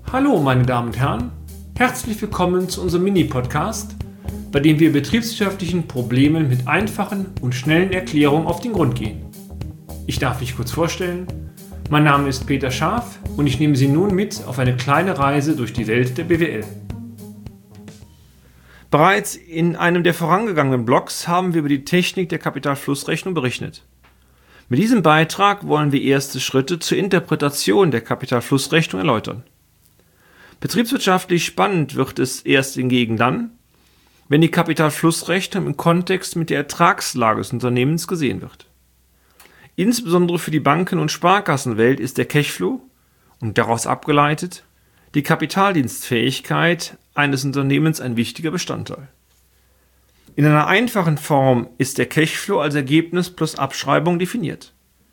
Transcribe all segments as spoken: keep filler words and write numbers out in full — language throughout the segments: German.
Hallo meine Damen und Herren, herzlich willkommen zu unserem Mini-Podcast, bei dem wir betriebswirtschaftlichen Problemen mit einfachen und schnellen Erklärungen auf den Grund gehen. Ich darf mich kurz vorstellen, mein Name ist Peter Scharf und ich nehme Sie nun mit auf eine kleine Reise durch die Welt der B W L. Bereits in einem der vorangegangenen Blogs haben wir über die Technik der Kapitalflussrechnung berichtet. Mit diesem Beitrag wollen wir erste Schritte zur Interpretation der Kapitalflussrechnung erläutern. Betriebswirtschaftlich spannend wird es erst hingegen dann, wenn die Kapitalflussrechnung im Kontext mit der Ertragslage des Unternehmens gesehen wird. Insbesondere für die Banken- und Sparkassenwelt ist der Cashflow und daraus abgeleitet die Kapitaldienstfähigkeit eines Unternehmens ein wichtiger Bestandteil. In einer einfachen Form ist der Cashflow als Ergebnis plus Abschreibung definiert.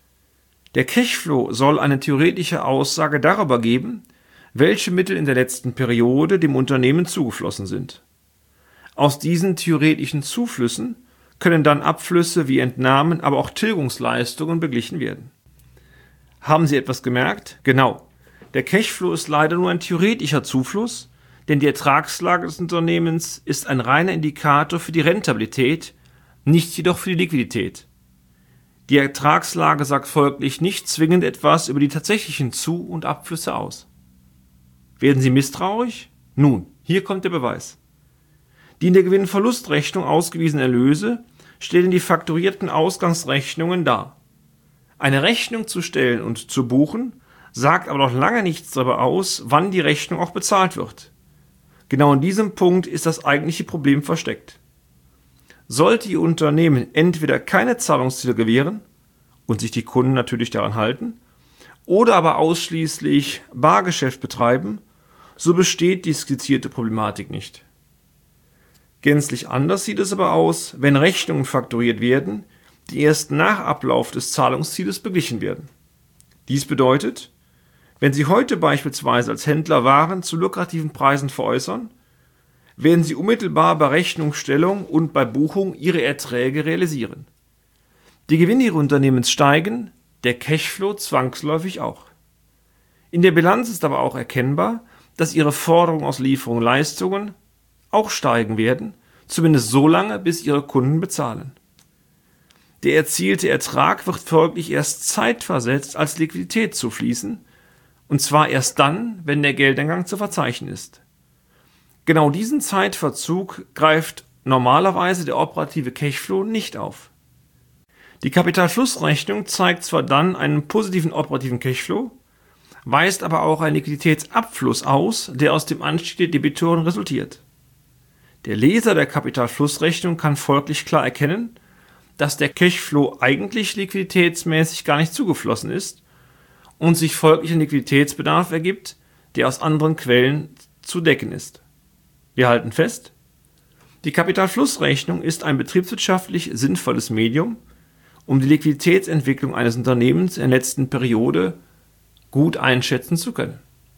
Der Cashflow soll eine theoretische Aussage darüber geben, welche Mittel in der letzten Periode dem Unternehmen zugeflossen sind. Aus diesen theoretischen Zuflüssen können dann Abflüsse wie Entnahmen, aber auch Tilgungsleistungen beglichen werden. Haben Sie etwas gemerkt? Genau. Der Cashflow ist leider nur ein theoretischer Zufluss, denn die Ertragslage des Unternehmens ist ein reiner Indikator für die Rentabilität, nicht jedoch für die Liquidität. Die Ertragslage sagt folglich nicht zwingend etwas über die tatsächlichen Zu- und Abflüsse aus. Werden Sie misstrauisch? Nun, hier kommt der Beweis. Die in der Gewinn-Verlust-Rechnung ausgewiesenen Erlöse stellen die fakturierten Ausgangsrechnungen dar. Eine Rechnung zu stellen und zu buchen sagt aber noch lange nichts darüber aus, wann die Rechnung auch bezahlt wird. Genau in diesem Punkt ist das eigentliche Problem versteckt. Sollte Ihr Unternehmen entweder keine Zahlungsziele gewähren und sich die Kunden natürlich daran halten, oder aber ausschließlich Bargeschäft betreiben, so besteht die skizzierte Problematik nicht. Gänzlich anders sieht es aber aus, wenn Rechnungen fakturiert werden, die erst nach Ablauf des Zahlungszieles beglichen werden. Dies bedeutet, wenn Sie heute beispielsweise als Händler Waren zu lukrativen Preisen veräußern, werden Sie unmittelbar bei Rechnungsstellung und bei Buchung Ihre Erträge realisieren. Die Gewinne Ihres Unternehmens steigen, der Cashflow zwangsläufig auch. In der Bilanz ist aber auch erkennbar, dass Ihre Forderungen aus Lieferungen und Leistungen auch steigen werden, zumindest so lange, bis Ihre Kunden bezahlen. Der erzielte Ertrag wird folglich erst zeitversetzt als Liquidität zufließen, und zwar erst dann, wenn der Geldeingang zu verzeichnen ist. Genau diesen Zeitverzug greift normalerweise der operative Cashflow nicht auf. Die Kapitalflussrechnung zeigt zwar dann einen positiven operativen Cashflow, weist aber auch einen Liquiditätsabfluss aus, der aus dem Anstieg der Debitoren resultiert. Der Leser der Kapitalflussrechnung kann folglich klar erkennen, dass der Cashflow eigentlich liquiditätsmäßig gar nicht zugeflossen ist und sich folglich ein Liquiditätsbedarf ergibt, der aus anderen Quellen zu decken ist. Wir halten fest, die Kapitalflussrechnung ist ein betriebswirtschaftlich sinnvolles Medium, um die Liquiditätsentwicklung eines Unternehmens in der letzten Periode gut einschätzen zu können.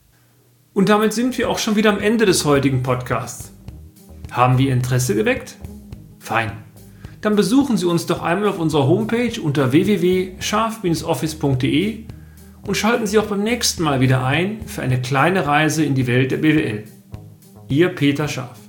Und damit sind wir auch schon wieder am Ende des heutigen Podcasts. Haben wir Interesse geweckt? Fein. Dann besuchen Sie uns doch einmal auf unserer Homepage unter w w w punkt scharf Bindestrich office punkt d e und schalten Sie auch beim nächsten Mal wieder ein für eine kleine Reise in die Welt der B W L. Ihr Peter Scharf.